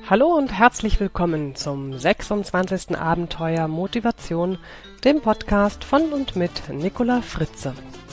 Hallo und herzlich willkommen zum 26. Abenteuer Motivation, dem Podcast von und mit Nicola Fritze.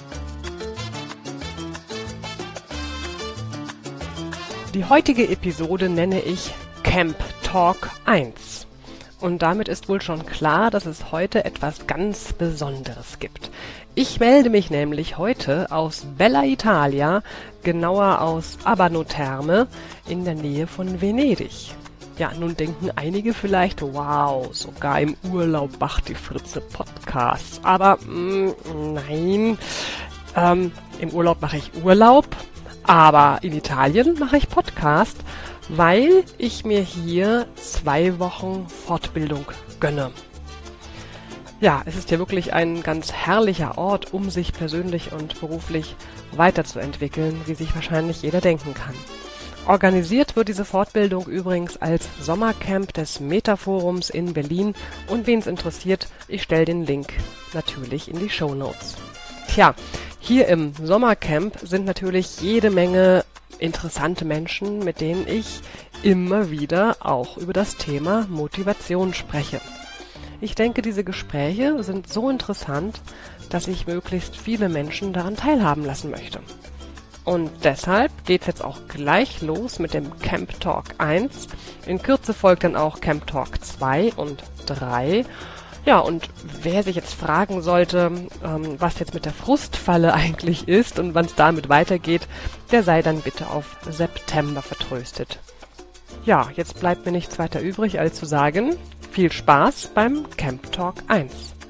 Die heutige Episode nenne ich Camp Talk 1. Und damit ist wohl schon klar, dass es heute etwas ganz Besonderes gibt. Ich melde mich nämlich heute aus Bella Italia, genauer aus Abano Terme in der Nähe von Venedig. Ja, nun denken einige vielleicht, wow, sogar im Urlaub macht die Fritze Podcasts. Aber nein, im Urlaub mache ich Urlaub, aber in Italien mache ich Podcast, weil ich mir hier 2 Wochen Fortbildung gönne. Ja, es ist ja wirklich ein ganz herrlicher Ort, um sich persönlich und beruflich weiterzuentwickeln, wie sich wahrscheinlich jeder denken kann. Organisiert wird diese Fortbildung übrigens als Sommercamp des Metaforums in Berlin und wen es interessiert, ich stelle den Link natürlich in die Shownotes. Tja, hier im Sommercamp sind natürlich jede Menge interessante Menschen, mit denen ich immer wieder auch über das Thema Motivation spreche. Ich denke, diese Gespräche sind so interessant, dass ich möglichst viele Menschen daran teilhaben lassen möchte. Und deshalb geht's jetzt auch gleich los mit dem Camp Talk 1. In Kürze folgt dann auch Camp Talk 2 und 3. Ja, und wer sich jetzt fragen sollte, was jetzt mit der Frustfalle eigentlich ist und wann es damit weitergeht, der sei dann bitte auf September vertröstet. Ja, jetzt bleibt mir nichts weiter übrig, als zu sagen, viel Spaß beim Camp Talk 1.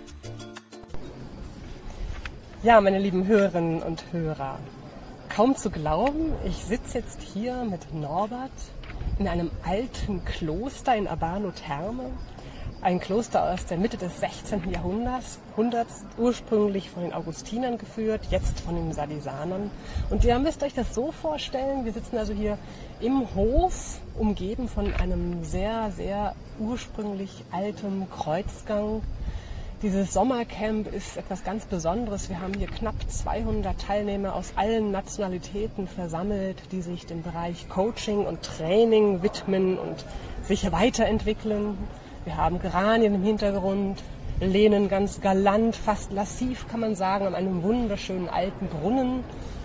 Ja, meine lieben Hörerinnen und Hörer, kaum zu glauben, ich sitze jetzt hier mit Norbert in einem alten Kloster in Abano Terme. Ein Kloster aus der Mitte des 16. Jahrhunderts, ursprünglich von den Augustinern geführt, jetzt von den Salisanern. Und ihr müsst euch das so vorstellen, wir sitzen also hier im Hof, umgeben von einem sehr, sehr ursprünglich alten Kreuzgang. Dieses Sommercamp ist etwas ganz Besonderes. Wir haben hier knapp 200 Teilnehmer aus allen Nationalitäten versammelt, die sich dem Bereich Coaching und Training widmen und sich weiterentwickeln. Wir haben Geranien im Hintergrund, lehnen ganz galant, fast lassiv kann man sagen, an einem wunderschönen alten Brunnen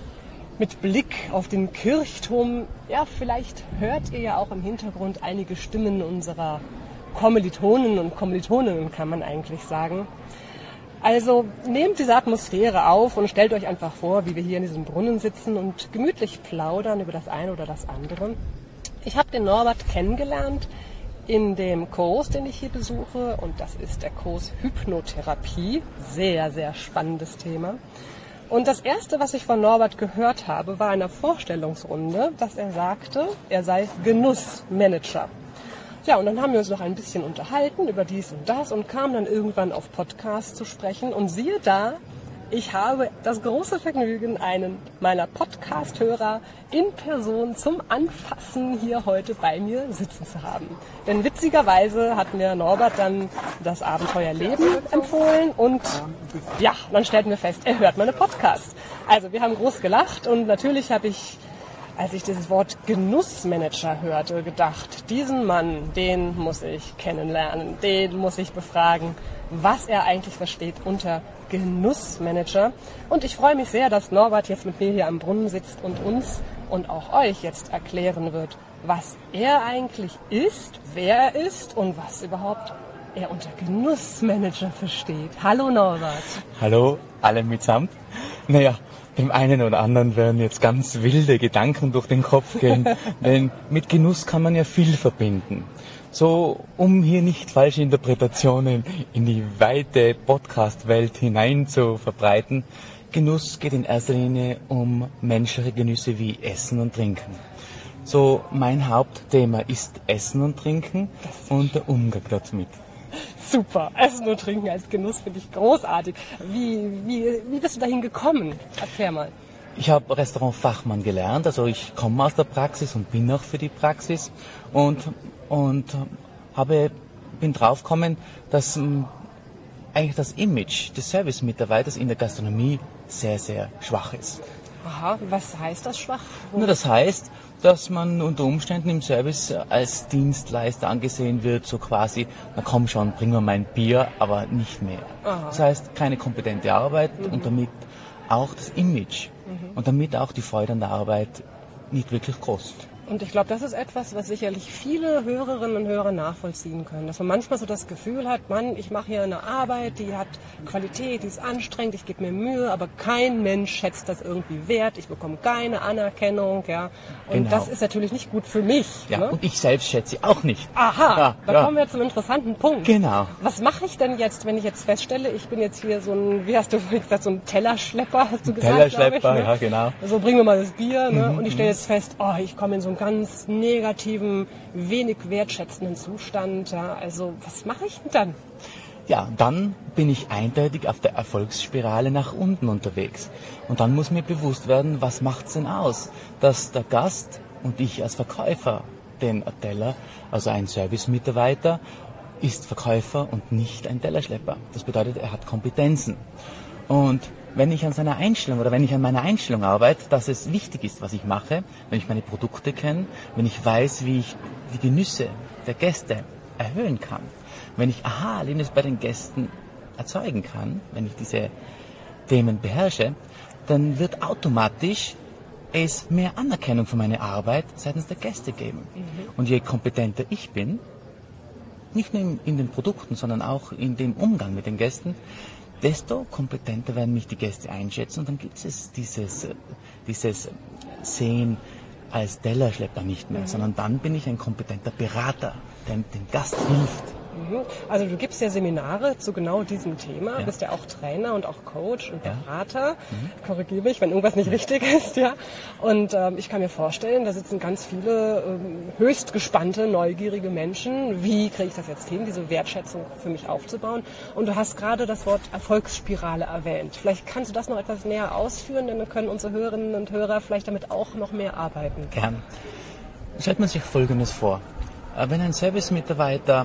mit Blick auf den Kirchturm. Ja, vielleicht hört ihr ja auch im Hintergrund einige Stimmen unserer Kommilitonen und Kommilitoninnen, kann man eigentlich sagen. Also nehmt diese Atmosphäre auf und stellt euch einfach vor, wie wir hier in diesem Brunnen sitzen und gemütlich plaudern über das eine oder das andere. Ich habe den Norbert kennengelernt in dem Kurs, den ich hier besuche, und das ist der Kurs Hypnotherapie. Sehr, sehr spannendes Thema. Und das Erste, was ich von Norbert gehört habe, war in einer Vorstellungsrunde, dass er sagte, er sei Genussmanager. Ja, und dann haben wir uns noch ein bisschen unterhalten über dies und das und kamen dann irgendwann auf Podcast zu sprechen. Und siehe da, ich habe das große Vergnügen, einen meiner Podcast-Hörer in Person zum Anfassen hier heute bei mir sitzen zu haben. Denn witzigerweise hat mir Norbert dann das Abenteuer Leben empfohlen und ja, dann stellten wir fest, er hört meine Podcasts. Also wir haben groß gelacht und natürlich habe ich, als ich dieses Wort Genussmanager hörte, gedacht, diesen Mann, den muss ich kennenlernen, den muss ich befragen, was er eigentlich versteht unter Genussmanager. Und ich freue mich sehr, dass Norbert jetzt mit mir hier am Brunnen sitzt und uns und auch euch jetzt erklären wird, was er eigentlich ist, wer er ist und was überhaupt er unter Genussmanager versteht. Hallo Norbert. Hallo, alle mitsamt. Naja, dem einen oder anderen werden jetzt ganz wilde Gedanken durch den Kopf gehen, denn mit Genuss kann man ja viel verbinden. So, um hier nicht falsche Interpretationen in die weite Podcast-Welt hinein zu verbreiten, Genuss geht in erster Linie um menschliche Genüsse wie Essen und Trinken. So, mein Hauptthema ist Essen und Trinken und der Umgang damit. Super, Essen und Trinken als Genuss finde ich großartig. Wie bist du dahin gekommen? Erklär mal. Ich habe Restaurantfachmann gelernt, also ich komme aus der Praxis und bin auch für die Praxis und bin draufgekommen, dass eigentlich das Image des Service-Mitarbeiters in der Gastronomie sehr, sehr schwach ist. Aha, was heißt das schwach? Nur das heißt, dass man unter Umständen im Service als Dienstleister angesehen wird, so quasi, na komm schon, bring mir mein Bier, aber nicht mehr. Aha. Das heißt, keine kompetente Arbeit und damit auch das Image und damit auch die Freude an der Arbeit nicht wirklich groß. Und ich glaube, das ist etwas, was sicherlich viele Hörerinnen und Hörer nachvollziehen können. Dass man manchmal so das Gefühl hat, Mann, ich mache hier eine Arbeit, die hat Qualität, die ist anstrengend, ich gebe mir Mühe, aber kein Mensch schätzt das irgendwie wert. Ich bekomme keine Anerkennung, ja. Und Genau. das ist natürlich nicht gut für mich. Ja, Ne? und ich selbst schätze sie auch nicht. Aha, da ja. kommen wir zum interessanten Punkt. Genau. Was mache ich denn jetzt, wenn ich jetzt feststelle, ich bin jetzt hier so ein, wie hast du vorhin gesagt, so ein Tellerschlepper, hast du gesagt, Tellerschlepper, glaub ich, ne? ja, genau. So, bring mir mal das Bier, ne? Und ich stelle jetzt fest, oh, ich komme in so einen ganz negativen, wenig wertschätzenden Zustand, ja. Also, was mache ich denn dann? Ja, dann bin ich eindeutig auf der Erfolgsspirale nach unten unterwegs. Und dann muss mir bewusst werden, was macht's denn aus, dass der Gast und ich als Verkäufer, den Teller, also ein Service-Mitarbeiter, ist Verkäufer und nicht ein Tellerschlepper. Das bedeutet, er hat Kompetenzen. Und wenn ich an seiner Einstellung oder wenn ich an meiner Einstellung arbeite, dass es wichtig ist, was ich mache, wenn ich meine Produkte kenne, wenn ich weiß, wie ich die Genüsse der Gäste erhöhen kann, wenn ich Aha-Erlebnis bei den Gästen erzeugen kann, wenn ich diese Themen beherrsche, dann wird automatisch es mehr Anerkennung für meine Arbeit seitens der Gäste geben. Und je kompetenter ich bin, nicht nur in den Produkten, sondern auch in dem Umgang mit den Gästen, desto kompetenter werden mich die Gäste einschätzen und dann gibt es dieses Sehen als Tellerschlepper nicht mehr, sondern dann bin ich ein kompetenter Berater, der dem Gast hilft. Also du gibst ja Seminare zu genau diesem Thema, Ja. bist ja auch Trainer und auch Coach und Ja. Berater. Korrigiere mich, wenn irgendwas nicht richtig ist, ja. Und ich kann mir vorstellen, da sitzen ganz viele höchst gespannte, neugierige Menschen. Wie kriege ich das jetzt hin, diese Wertschätzung für mich aufzubauen? Und du hast gerade das Wort Erfolgsspirale erwähnt. Vielleicht kannst du das noch etwas näher ausführen, denn dann können unsere Hörerinnen und Hörer vielleicht damit auch noch mehr arbeiten. Gern. Stellt man sich Folgendes vor. Wenn ein Service-Mitarbeiter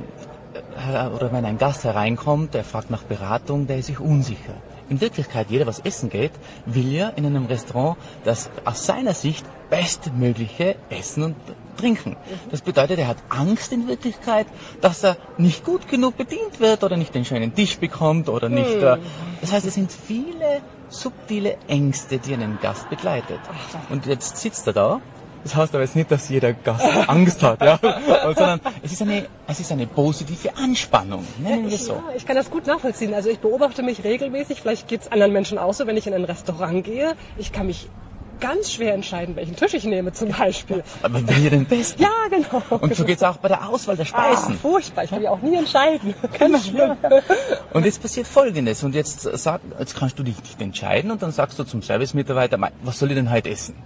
oder wenn ein Gast hereinkommt, der fragt nach Beratung, der ist sich unsicher. In Wirklichkeit, jeder, was essen geht, will ja in einem Restaurant das aus seiner Sicht bestmögliche Essen und trinken. Das bedeutet, er hat Angst in Wirklichkeit, dass er nicht gut genug bedient wird oder nicht den schönen Tisch bekommt oder nicht. Das heißt, es sind viele subtile Ängste, die einen Gast begleitet. Und jetzt sitzt er da. Das heißt aber jetzt nicht, dass jeder Gast Angst hat, ja, sondern es ist eine positive Anspannung, nennen wir es so. Ja, ich kann das gut nachvollziehen. Also ich beobachte mich regelmäßig, vielleicht geht es anderen Menschen auch so, wenn ich in ein Restaurant gehe. Ich kann mich ganz schwer entscheiden, welchen Tisch ich nehme zum Beispiel. Aber wer den besten? Ja, genau. Und so geht es auch bei der Auswahl der Speisen. Furchtbar, ich kann mich auch nie entscheiden. Ganz schlimm. Und jetzt passiert Folgendes. Und jetzt kannst du dich nicht entscheiden und dann sagst du zum Service-Mitarbeiter, was soll ich denn heute essen?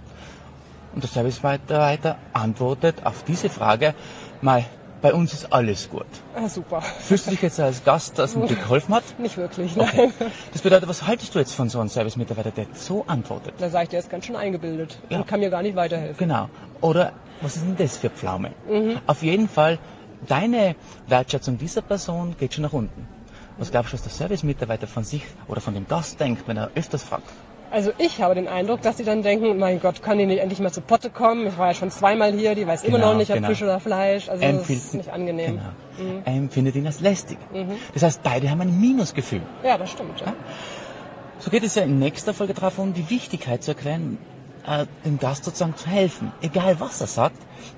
Und der Service-Mitarbeiter antwortet auf diese Frage, bei uns ist alles gut. Ah, super. Fühlst du dich jetzt als Gast, dass man dir geholfen hat? Nicht wirklich, Okay. nein. Das bedeutet, was haltest du jetzt von so einem Service-Mitarbeiter, der so antwortet? Da sage ich, der ist ganz schön eingebildet Ja. und kann mir gar nicht weiterhelfen. Genau. Oder was ist denn das für Pflaume? Auf jeden Fall, deine Wertschätzung dieser Person geht schon nach unten. Was glaubst du, was der Service-Mitarbeiter von sich oder von dem Gast denkt, wenn er öfters fragt? Also ich habe den Eindruck, dass die dann denken, mein Gott, kann die nicht endlich mal zu Potte kommen? Ich war ja schon zweimal hier, die weiß immer noch nicht, ob genau. Fisch oder Fleisch. Also das ist nicht angenehm. Genau. Er empfindet ihn als lästig. Das heißt, beide haben ein Minusgefühl. Ja, das stimmt. Ja. So geht es ja in nächster Folge darum, die Wichtigkeit zu erklären, dem Gast sozusagen zu helfen. Egal was er sagt,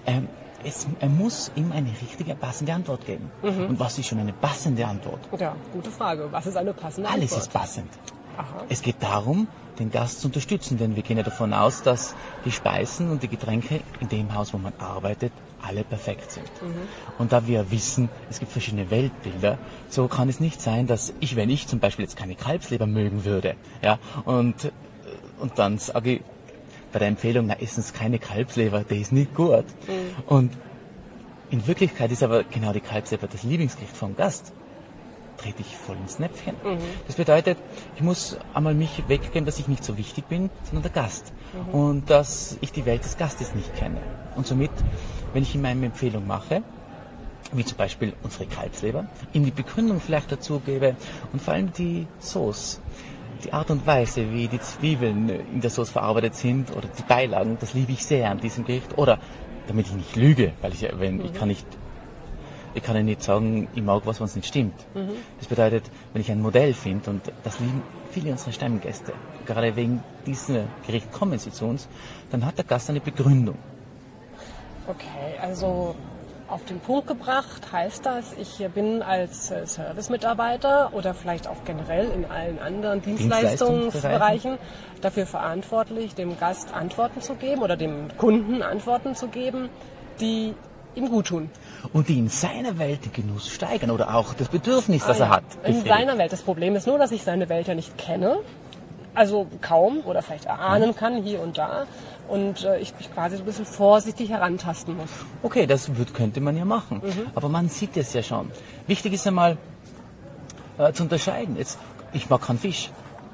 er muss ihm eine richtige, passende Antwort geben. Und was ist schon eine passende Antwort? Ja, gute Frage. Was ist eine passende Alles Antwort? ist passend. Aha. Es geht darum, den Gast zu unterstützen, denn wir gehen ja davon aus, dass die Speisen und die Getränke in dem Haus, wo man arbeitet, alle perfekt sind. Und da wir wissen, es gibt verschiedene Weltbilder, so kann es nicht sein, dass wenn ich zum Beispiel jetzt keine Kalbsleber mögen würde, ja, und dann sage ich bei der Empfehlung, essen Sie keine Kalbsleber, die ist nicht gut. Und in Wirklichkeit ist aber genau die Kalbsleber das Lieblingsgericht vom Gast. Trete ich voll ins Näpfchen. Das bedeutet, ich muss einmal mich weggeben, dass ich nicht so wichtig bin, sondern der Gast. Und dass ich die Welt des Gastes nicht kenne. Und somit, wenn ich ihm eine Empfehlung mache, wie zum Beispiel unsere Kalbsleber, ihm die Begründung vielleicht dazu gebe und vor allem die Sauce, die Art und Weise, wie die Zwiebeln in der Sauce verarbeitet sind oder die Beilagen, das liebe ich sehr an diesem Gericht. Oder, damit ich nicht lüge, weil ich kann ja nicht sagen, ich mag was, wenn es nicht stimmt. Das bedeutet, wenn ich ein Modell finde, und das lieben viele unserer Stammgäste, gerade wegen diesem Gericht kommen sie zu uns, dann hat der Gast eine Begründung. Okay, also auf den Punkt gebracht heißt das, ich bin als Service-Mitarbeiter oder vielleicht auch generell in allen anderen Dienstleistungsbereichen dafür verantwortlich, dem Gast Antworten zu geben oder dem Kunden Antworten zu geben, die ihm gut tun. Und die in seiner Welt den Genuss steigern oder auch das Bedürfnis, das er hat. In seiner Welt. Das Problem ist nur, dass ich seine Welt ja nicht kenne, also kaum oder vielleicht erahnen kann hier und da und ich mich quasi so ein bisschen vorsichtig herantasten muss. Okay, könnte man ja machen, aber man sieht es ja schon. Wichtig ist einmal zu unterscheiden. Jetzt, ich mag keinen Fisch.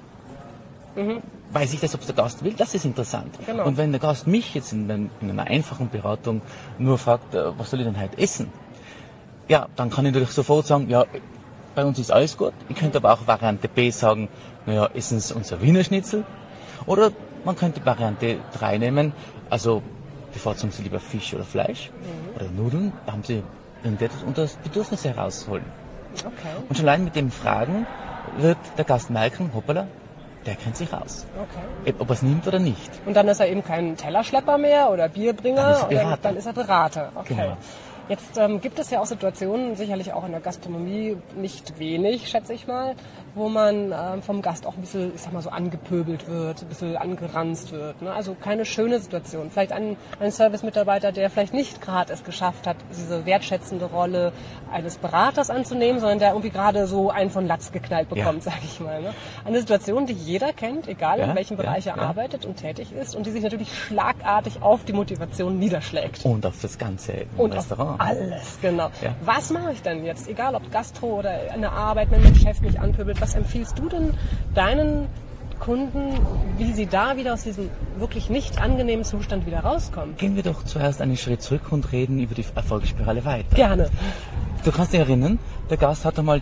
Weiß ich das, ob der Gast will? Das ist interessant. Genau. Und wenn der Gast mich jetzt in einer einfachen Beratung nur fragt, was soll ich denn heute essen? Ja, dann kann ich natürlich sofort sagen, ja, bei uns ist alles gut. Ich könnte aber auch Variante B sagen, naja, essen Sie unser Wiener Schnitzel. Oder man könnte Variante 3 nehmen, also bevorzugen Sie lieber Fisch oder Fleisch oder Nudeln, da haben Sie irgendetwas unter das Bedürfnis herausholen. Okay. Und schon allein mit dem Fragen wird der Gast merken, hoppala, der kennt sich aus. Okay. Ob er es nimmt oder nicht. Und dann ist er eben kein Tellerschlepper mehr oder Bierbringer, Dann ist er Berater. Okay. Genau. Jetzt gibt es ja auch Situationen, sicherlich auch in der Gastronomie nicht wenig, schätze ich mal, wo man vom Gast auch ein bisschen, ich sag mal so, angepöbelt wird, ein bisschen angeranzt wird. Ne? Also keine schöne Situation. Vielleicht ein Service-Mitarbeiter, der vielleicht nicht gerade es geschafft hat, diese wertschätzende Rolle eines Beraters anzunehmen, sondern der irgendwie gerade so einen von Latz geknallt bekommt, sage ich mal. Ne? Eine Situation, die jeder kennt, egal in welchem Bereich er arbeitet und tätig ist und die sich natürlich schlagartig auf die Motivation niederschlägt. Und auf das ganze Restaurant. Alles, genau. Ja. Was mache ich denn jetzt? Egal ob Gastro oder eine Arbeit, wenn mein Chef mich anpöbelt, was empfiehlst du denn deinen Kunden, wie sie da wieder aus diesem wirklich nicht angenehmen Zustand wieder rauskommen? Gehen wir doch zuerst einen Schritt zurück und reden über die Erfolgsspirale weiter. Gerne. Du kannst dich erinnern, der Gast hat einmal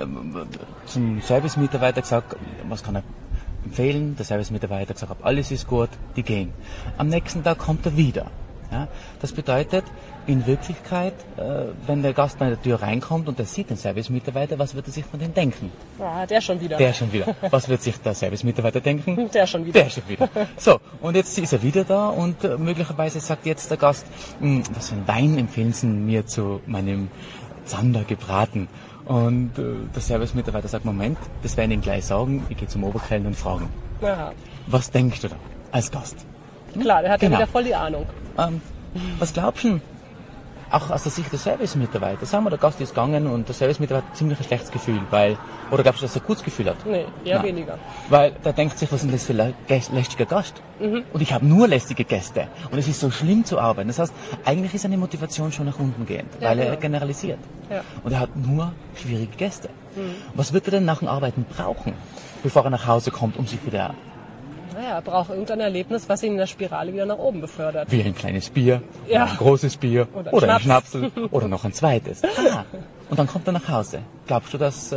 zum Service-Mitarbeiter gesagt, was kann er empfehlen? Der Service-Mitarbeiter hat gesagt, alles ist gut, die gehen. Am nächsten Tag kommt er wieder. Ja, das bedeutet, in Wirklichkeit, wenn der Gast bei der Tür reinkommt und er sieht den Service-Mitarbeiter, was wird er sich von dem denken? Ja, der schon wieder. Der schon wieder. Was wird sich der Service-Mitarbeiter denken? Der schon wieder. Der schon wieder. So, und jetzt ist er wieder da und möglicherweise sagt jetzt der Gast, was für einen Wein empfehlen Sie mir zu meinem Zander gebraten? Und der Service-Mitarbeiter sagt, Moment, das werden Ihnen gleich sagen, ich gehe zum Oberkellner und fragen. Aha. Was denkst du da als Gast? Klar, der hat ja wieder voll die Ahnung. Was glaubst du, auch aus der Sicht des Service-Mitarbeiter? Sagen wir, der Gast ist gegangen und der Service-Mitarbeiter hat ziemlich ein schlechtes Gefühl, oder glaubst du, dass er ein gutes Gefühl hat? Nee, eher weniger. Weil der denkt sich, was ist denn das für ein lästiger Gast? Und ich habe nur lästige Gäste. Und es ist so schlimm zu arbeiten. Das heißt, eigentlich ist seine Motivation schon nach unten gehend, weil er generalisiert. Ja. Und er hat nur schwierige Gäste. Was wird er denn nach dem Arbeiten brauchen, bevor er nach Hause kommt, um sich wieder... Naja, er braucht irgendein Erlebnis, was ihn in der Spirale wieder nach oben befördert. Wie ein kleines Bier, ein großes Bier oder ein Schnapsel oder noch ein zweites. Und dann kommt er nach Hause. Glaubst du, dass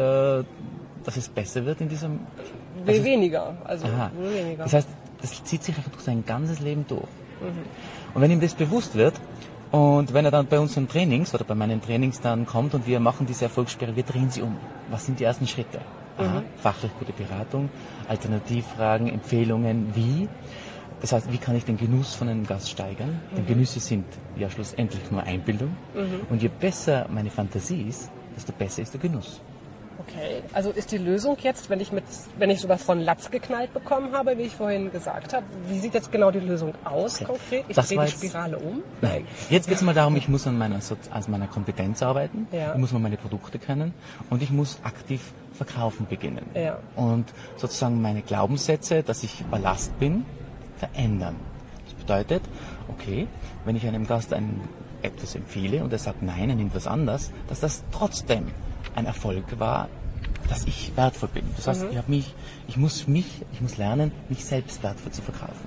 es besser wird in diesem... Weniger. Das heißt, das zieht sich durch sein ganzes Leben durch. Und wenn ihm das bewusst wird und wenn er dann bei unseren Trainings oder bei meinen Trainings dann kommt und wir machen diese Erfolgsspirale, wir drehen sie um. Was sind die ersten Schritte? Fachlich gute Beratung, Alternativfragen, Empfehlungen, wie. Das heißt, wie kann ich den Genuss von einem Gast steigern? Denn Genüsse sind ja schlussendlich nur Einbildung. Und je besser meine Fantasie ist, desto besser ist der Genuss. Okay, also ist die Lösung jetzt, wenn ich sowas von Latz geknallt bekommen habe, wie ich vorhin gesagt habe, wie sieht jetzt genau die Lösung aus konkret? Ich drehe die Spirale um? Nein, jetzt geht es mal darum, ich muss an meiner Kompetenz arbeiten, ich muss mal meine Produkte kennen und ich muss aktiv verkaufen beginnen. Ja. Und sozusagen meine Glaubenssätze, dass ich Ballast bin, verändern. Das bedeutet, okay, wenn ich einem Gast etwas empfehle und er sagt nein, er nimmt was anderes, dass das trotzdem ein Erfolg war, dass ich wertvoll bin. Das heißt, ich muss lernen, mich selbst wertvoll zu verkaufen.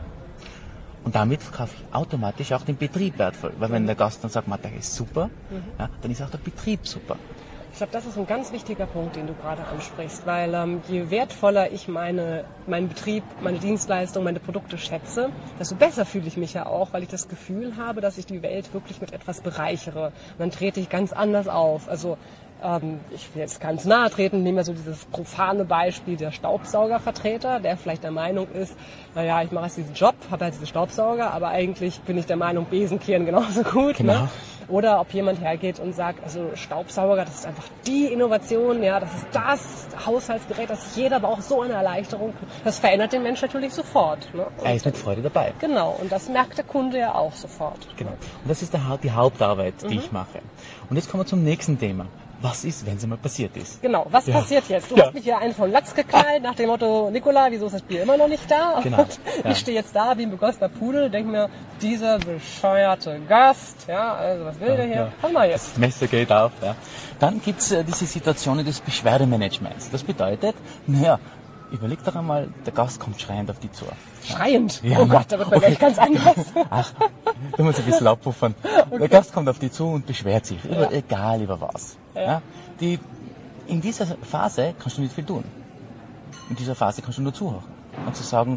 Und damit verkaufe ich automatisch auch den Betrieb wertvoll. Weil wenn der Gast dann sagt, der ist super, dann ist auch der Betrieb super. Ich glaube, das ist ein ganz wichtiger Punkt, den du gerade ansprichst, weil je wertvoller ich meinen Betrieb, meine Dienstleistung, meine Produkte schätze, desto besser fühle ich mich ja auch, weil ich das Gefühl habe, dass ich die Welt wirklich mit etwas bereichere. Und dann trete ich ganz anders auf. Also ich will jetzt ganz nahe treten, nehmen wir so dieses profane Beispiel der Staubsaugervertreter, der vielleicht der Meinung ist, naja, ich mache jetzt diesen Job, habe halt diese Staubsauger, aber eigentlich bin ich der Meinung, Besenkehren genauso gut. Genau. Ne? Oder ob jemand hergeht und sagt, also Staubsauger, das ist einfach die Innovation, ja, das ist das Haushaltsgerät, das jeder braucht, so eine Erleichterung. Das verändert den Menschen natürlich sofort. Ne? Er ist mit Freude dabei. Genau, und das merkt der Kunde ja auch sofort. Genau. Und das ist die Hauptarbeit, die ich mache. Und jetzt kommen wir zum nächsten Thema. Was ist, wenn es einmal passiert ist? Genau, was passiert jetzt? Du hast mich hier einen vom Latz geknallt nach dem Motto, Nicola, wieso ist das Bier immer noch nicht da? Genau. Und ich stehe jetzt da wie ein begossener Pudel, denke mir, dieser bescheuerte Gast, ja, also was will der hier? Komm mal jetzt. Das Messer geht auf. Ja. Dann gibt es diese Situationen des Beschwerdemanagements. Das bedeutet, naja, überleg doch einmal, der Gast kommt schreiend auf dich zu. Schreiend? Ja, Oh Gott, da wird man gleich ganz anders. Ach, du musst ein bisschen abpuffern. Okay. Der Gast kommt auf dich zu und beschwert sich, egal über was. Ja. In dieser Phase kannst du nicht viel tun. In dieser Phase kannst du nur zuhören. Und zu sagen,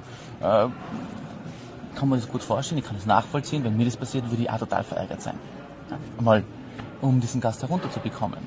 kann man das gut vorstellen, ich kann das nachvollziehen, wenn mir das passiert, würde ich auch total verärgert sein. Ja. Mal, um diesen Gast herunterzubekommen.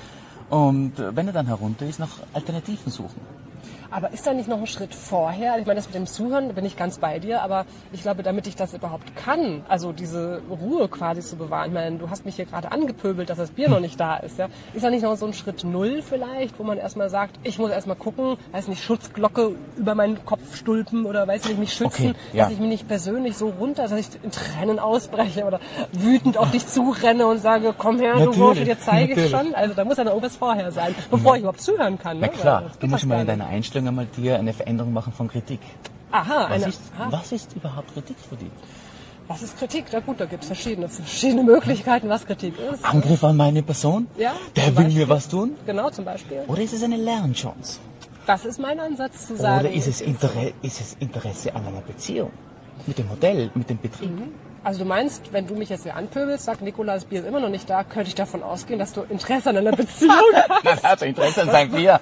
Und wenn er dann herunter ist, nach Alternativen suchen. Aber ist da nicht noch ein Schritt vorher? Ich meine, das mit dem Zuhören, da bin ich ganz bei dir, aber ich glaube, damit ich das überhaupt kann, also diese Ruhe quasi zu bewahren, ich meine, du hast mich hier gerade angepöbelt, dass das Bier noch nicht da ist, ja? Ist da nicht noch so ein Schritt 0 vielleicht, wo man erstmal sagt, ich muss erstmal gucken, weiß nicht, Schutzglocke über meinen Kopf stülpen oder weiß nicht, mich schützen, dass ich mich nicht persönlich so dass ich in Tränen ausbreche oder wütend auf dich zurenne und sage, komm her, du Bursche, dir zeige ich schon. Also da muss ja noch irgendwas vorher sein, bevor ich überhaupt zuhören kann. Na ne? klar, du musst mal in deiner Einstellung einmal dir eine Veränderung machen von Kritik. Aha, was ist überhaupt Kritik für dich? Was ist Kritik? Na gut, da gibt es verschiedene Möglichkeiten, was Kritik ist. Angriff an meine Person? Ja. Der will mir was tun? Genau, zum Beispiel. Oder ist es eine Lernchance? Das ist mein Ansatz zu sagen. Oder ist es Interesse an einer Beziehung? Mit dem Modell, mit dem Betrieb? Also du meinst, wenn du mich jetzt hier anpöbelst, sagst, Nicola, das Bier ist immer noch nicht da, könnte ich davon ausgehen, dass du Interesse an einer Beziehung hast? Nein, er hat Interesse an seinem Bier.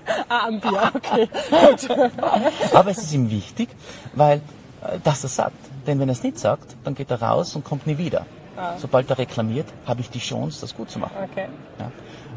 Am Bier, okay. Gut. Aber es ist ihm wichtig, weil dass er sagt. Denn wenn er es nicht sagt, dann geht er raus und kommt nie wieder. Sobald er reklamiert, habe ich die Chance, das gut zu machen. Okay. Ja.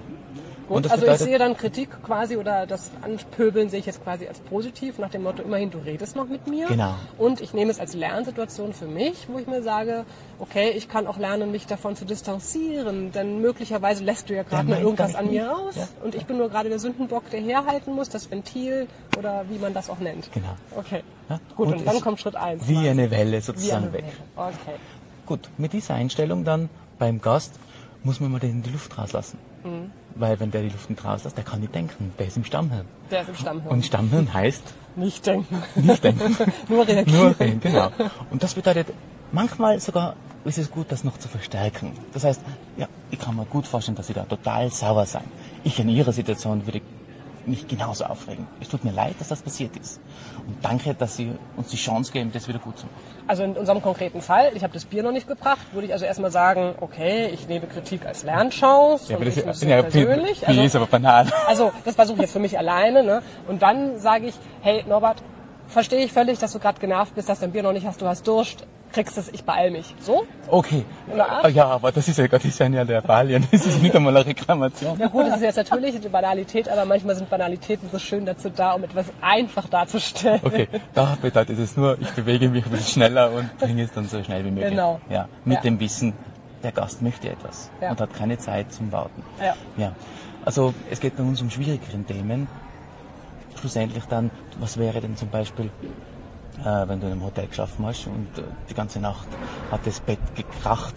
Gut, also ich sehe dann Kritik quasi oder das Anpöbeln sehe ich jetzt quasi als positiv, nach dem Motto, immerhin du redest noch mit mir. Genau. Und ich nehme es als Lernsituation für mich, wo ich mir sage, okay, ich kann auch lernen, mich davon zu distanzieren, denn möglicherweise lässt du ja gerade mal irgendwas an mir raus und ich bin nur gerade der Sündenbock, der herhalten muss, das Ventil oder wie man das auch nennt. Genau. Okay, ja? gut, und dann kommt Schritt 1. Wie eine Welle sozusagen weg. Okay. Gut, mit dieser Einstellung dann beim Gast muss man mal den in die Luft rauslassen. Weil wenn der die Luft nicht rauslässt, der kann nicht denken. Der ist im Stammhirn. Der ist im Stammhirn. Und Stammhirn heißt? Nicht denken. Nicht denken. Nur reagieren. Nur reden, genau. Und das bedeutet, manchmal sogar ist es gut, das noch zu verstärken. Das heißt, ja, ich kann mir gut vorstellen, dass Sie da total sauer sein. Ich in Ihrer Situation würde mich genauso aufregen. Es tut mir leid, dass das passiert ist. Und danke, dass Sie uns die Chance geben, das wieder gut zu machen. Also in unserem konkreten Fall, ich habe das Bier noch nicht gebracht, würde ich also erstmal sagen, okay, ich nehme Kritik als Lernchance. Ja, aber das ist persönlich. Also, ist aber banal. Also das versuche ich jetzt für mich alleine. Ne? Und dann sage ich, hey Norbert, verstehe ich völlig, dass du gerade genervt bist, dass du dein Bier noch nicht hast, du hast Durst. Kriegst es, ich beeil mich. So? Okay. Ja, aber das ist ja der Balien. Das ist nicht einmal eine Reklamation. Ja gut, das ist jetzt natürlich eine Banalität, aber manchmal sind Banalitäten so schön dazu da, um etwas einfach darzustellen. Okay, da bedeutet es nur, ich bewege mich ein bisschen schneller und bringe es dann so schnell wie möglich. Genau. Ja, mit dem Wissen, der Gast möchte etwas und hat keine Zeit zum Warten. Ja. Also es geht bei uns um schwierigere Themen. Schlussendlich dann, was wäre denn zum Beispiel, wenn du in einem Hotel geschlafen hast und die ganze Nacht hat das Bett gekracht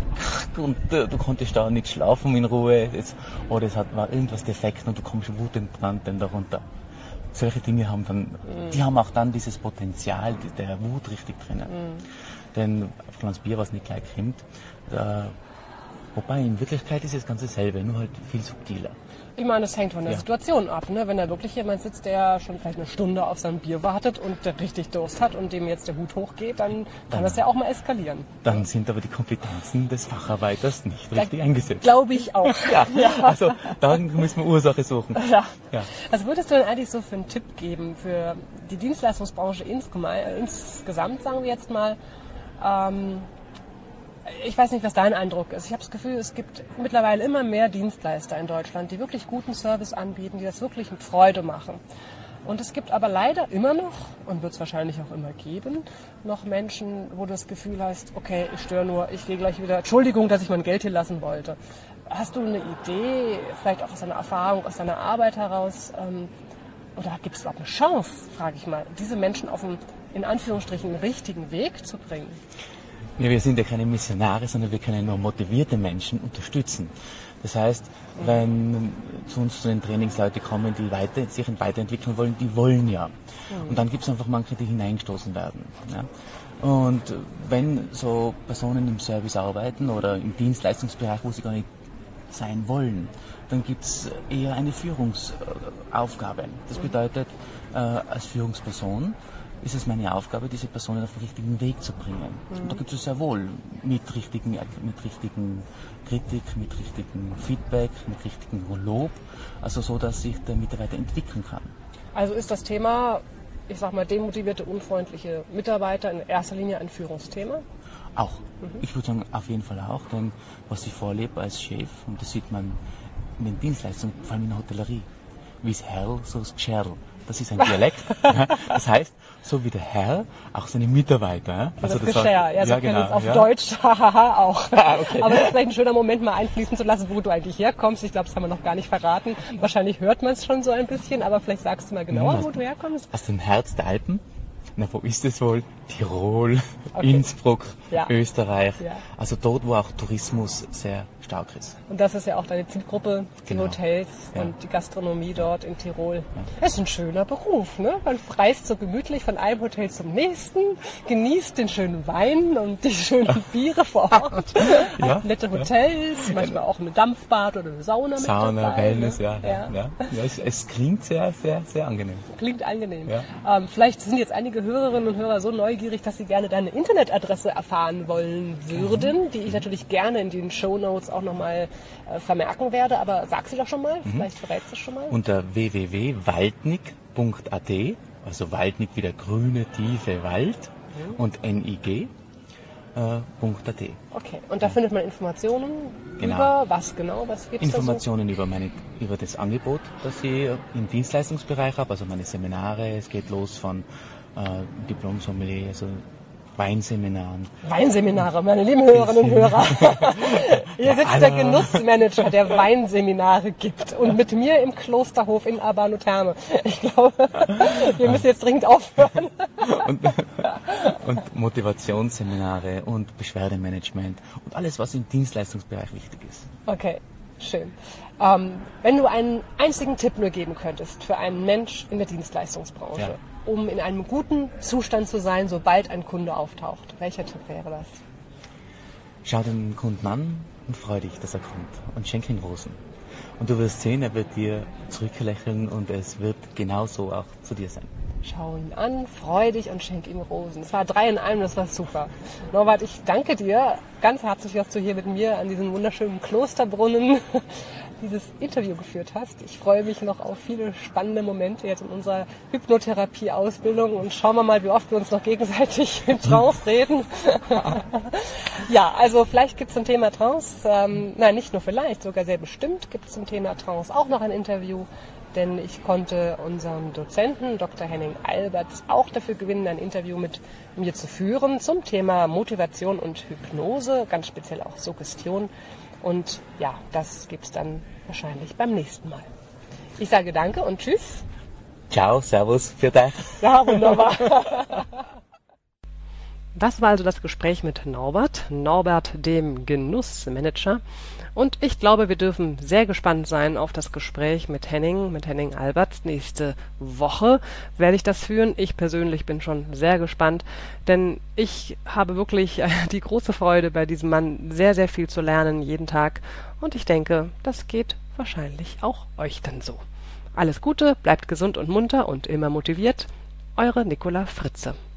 und du konntest da nicht schlafen in Ruhe oder war irgendwas defekt und du kommst wutentbrannt dann darunter. Solche Dinge die haben auch dann dieses Potenzial der Wut richtig drinnen. Denn auf Glas Bier, was nicht gleich kommt, Wobei in Wirklichkeit ist das Ganze dasselbe, nur halt viel subtiler. Ich meine, das hängt von der Situation ab. Ne? Wenn da wirklich jemand sitzt, der schon vielleicht eine Stunde auf sein Bier wartet und der richtig Durst hat und dem jetzt der Hut hochgeht, dann kann das ja auch mal eskalieren. Dann sind aber die Kompetenzen des Facharbeiters nicht richtig eingesetzt. Glaube ich auch. Ja, also dann müssen wir Ursache suchen. Ja. Was würdest du denn eigentlich so für einen Tipp geben für die Dienstleistungsbranche insgesamt, sagen wir jetzt mal? Ich weiß nicht, was dein Eindruck ist. Ich habe das Gefühl, es gibt mittlerweile immer mehr Dienstleister in Deutschland, die wirklich guten Service anbieten, die das wirklich mit Freude machen. Und es gibt aber leider immer noch, und wird es wahrscheinlich auch immer geben, noch Menschen, wo du das Gefühl hast, okay, ich störe nur, ich gehe gleich wieder, Entschuldigung, dass ich mein Geld hier lassen wollte. Hast du eine Idee, vielleicht auch aus deiner Erfahrung, aus deiner Arbeit heraus, oder gibt es überhaupt eine Chance, frage ich mal, diese Menschen auf einen, in Anführungsstrichen, richtigen Weg zu bringen? Ja, wir sind ja keine Missionare, sondern wir können nur motivierte Menschen unterstützen. Das heißt, wenn zu uns zu den Trainings Leute kommen, die sich weiterentwickeln wollen, die wollen ja. Und dann gibt es einfach manche, die hineingestoßen werden. Ja? Und wenn so Personen im Service arbeiten oder im Dienstleistungsbereich, wo sie gar nicht sein wollen, dann gibt es eher eine Führungsaufgabe. Das bedeutet, als Führungsperson ist es meine Aufgabe, diese Personen auf den richtigen Weg zu bringen. Und da gibt es sehr wohl mit richtigen Kritik, mit richtigem Feedback, mit richtigem Lob, also so, dass sich der Mitarbeiter entwickeln kann. Also ist das Thema, ich sag mal, demotivierte, unfreundliche Mitarbeiter in erster Linie ein Führungsthema? Auch. Ich würde sagen, auf jeden Fall auch, denn was ich vorlebe als Chef, und das sieht man in den Dienstleistungen, vor allem in der Hotellerie, wie es Herr, so ist Scherl. Das ist ein Dialekt. Das heißt, so wie der Herr, auch seine Mitarbeiter. Also das Geschirr, ja, so kennen wir es auf Deutsch, auch. Okay. Aber das ist vielleicht ein schöner Moment, mal einfließen zu lassen, wo du eigentlich herkommst. Ich glaube, das haben wir noch gar nicht verraten. Wahrscheinlich hört man es schon so ein bisschen, aber vielleicht sagst du mal genauer, wo du herkommst. Aus dem Herz der Alpen. Na, wo ist es wohl? Tirol, Innsbruck, Österreich. Ja. Also dort, wo auch Tourismus sehr stark ist. Und das ist ja auch deine Zielgruppe, die Hotels und die Gastronomie dort in Tirol. Ja. Das ist ein schöner Beruf, ne? Man reist so gemütlich von einem Hotel zum nächsten, genießt den schönen Wein und die schönen Biere vor Ort. Hat nette Hotels, manchmal auch ein Dampfbad oder eine Sauna. Sauna, Wellness, es klingt sehr, sehr, sehr angenehm. Klingt angenehm. Ja. Vielleicht sind jetzt einige Hörerinnen und Hörer so neugierig, dass sie gerne deine Internetadresse erfahren wollen würden, die ich natürlich gerne in den Shownotes auch nochmal vermerken werde, aber sag sie doch schon mal, vielleicht verrätst du es schon mal. Unter www.waldnik.at, also Waldnik wie der grüne, tiefe Wald und NIG. .at. Okay, und da findet man Informationen über was genau? Was gibt's Informationen da so? über das Angebot, das ich im Dienstleistungsbereich habe, also meine Seminare. Es geht los von Diplom-Sommelier, also Weinseminaren. Weinseminare, meine lieben Hörerinnen und Hörer. Hier sitzt der Genussmanager, der Weinseminare gibt. Und mit mir im Klosterhof in Albano Terme. Ich glaube, wir müssen jetzt dringend aufhören. Und Motivationsseminare und Beschwerdemanagement und alles, was im Dienstleistungsbereich wichtig ist. Okay, schön. Wenn du einen einzigen Tipp nur geben könntest für einen Mensch in der Dienstleistungsbranche, um in einem guten Zustand zu sein, sobald ein Kunde auftaucht, welcher Tipp wäre das? Schau den Kunden an und freu dich, dass er kommt und schenk ihm Rosen. Und du wirst sehen, er wird dir zurücklächeln und es wird genauso auch zu dir sein. Schau ihn an, freu dich und schenk ihm Rosen. Das war 3 in einem, das war super. Norbert, ich danke dir ganz herzlich, dass du hier mit mir an diesem wunderschönen Klosterbrunnen dieses Interview geführt hast. Ich freue mich noch auf viele spannende Momente jetzt in unserer Hypnotherapie-Ausbildung und schauen wir mal, wie oft wir uns noch gegenseitig in Trance reden. Ja, also vielleicht gibt es zum Thema Trance, nein, nicht nur vielleicht, sogar sehr bestimmt gibt es zum Thema Trance auch noch ein Interview, denn ich konnte unseren Dozenten, Dr. Henning Alberts, auch dafür gewinnen, ein Interview mit mir zu führen zum Thema Motivation und Hypnose, ganz speziell auch Suggestion. Und ja, das gibt's dann wahrscheinlich beim nächsten Mal. Ich sage danke und tschüss. Ciao, servus, für dich. Ja, wunderbar. Das war also das Gespräch mit Norbert, dem Genussmanager. Und ich glaube, wir dürfen sehr gespannt sein auf das Gespräch mit Henning Alberts. Nächste Woche werde ich das führen. Ich persönlich bin schon sehr gespannt, denn ich habe wirklich die große Freude, bei diesem Mann sehr, sehr viel zu lernen, jeden Tag. Und ich denke, das geht wahrscheinlich auch euch dann so. Alles Gute, bleibt gesund und munter und immer motiviert. Eure Nicola Fritze.